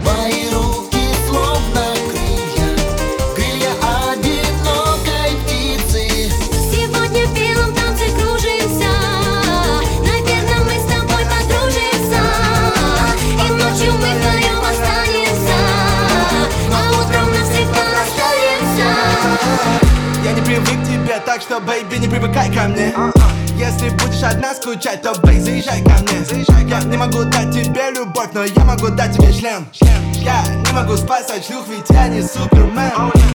Твои руки словно крылья, крылья одинокой птицы. Сегодня в белом танце кружимся, наверное, мы с тобой подружимся. И ночью мы вдвоем останемся, а утром навсегда останемся. Я не привык к тебе, так что, бэйби, не привыкай ко мне. Если будешь одна скучать, то, бэй, заезжай ко мне. Я не могу дать тебе любовь, но я могу дать тебе член. Я не могу спасать шлюх, ведь я не супермен.